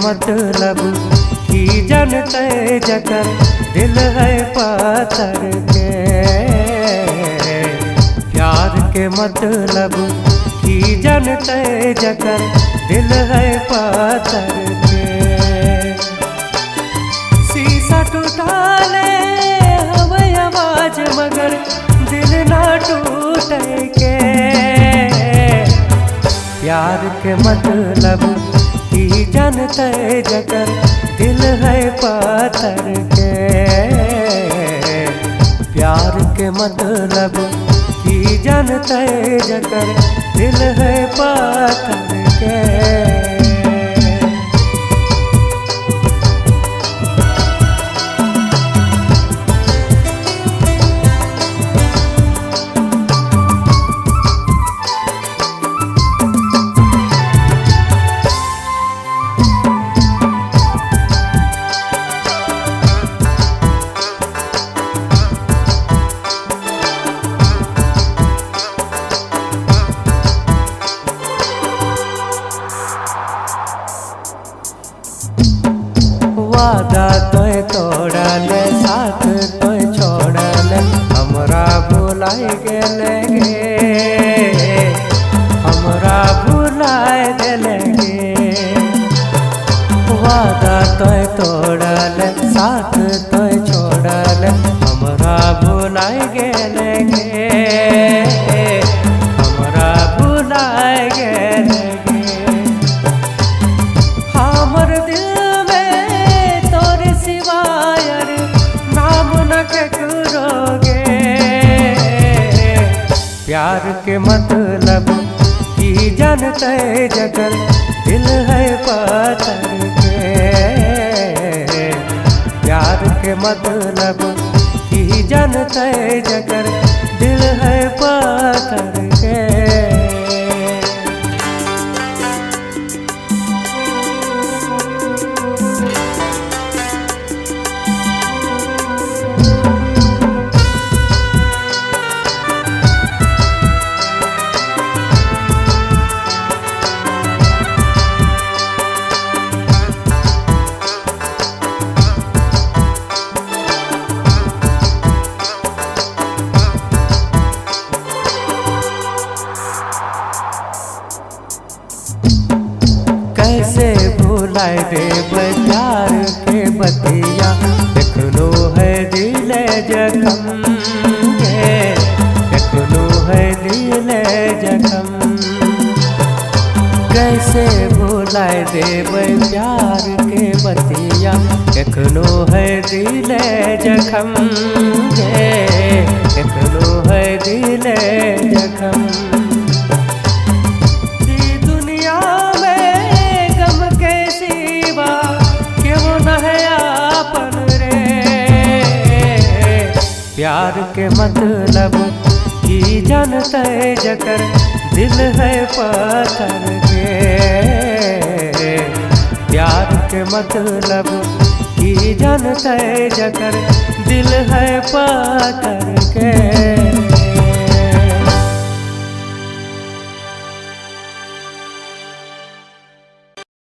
मतलब की जनते जकर दिल है पाथर के। प्यार के मतलब की जनते जकर दिल है पाथर के। शीशा टूटा ले हमें आवाज मगर दिल ना टूटे के। प्यार के मतलब की जनते जकर दिल है पाथर के। प्यार के मतलब की जनते जकर दिल है पाथर के। वादा तोय तोड़ल साथ तोय छोड़ल हमरा भुलाए गेले गे। हमरा भुलाए गेले गे। वादा तोय तोड़ल साथ तोय छोड़ल हमरा भुलाए गेले गे। हमरा भुलाए गेले गे। हमर दिल प्यार के मतलब की जनते जकर दिल है पाथर के। प्यार के मतलब की जनते जकर दिल है पाथर के। कैसे भुलाए देव प्यार के बतिया देखलो है दिल जखम के। देखलो है दिल जखम। कैसे भुलाए देव प्यार के बतिया देखलो है दिल जखम के। देखलो है दिल जखम। प्यार के मतलब की जनते जकर दिल है पाथर के। प्यार के मतलब की जनते जकर दिल है पाथर के।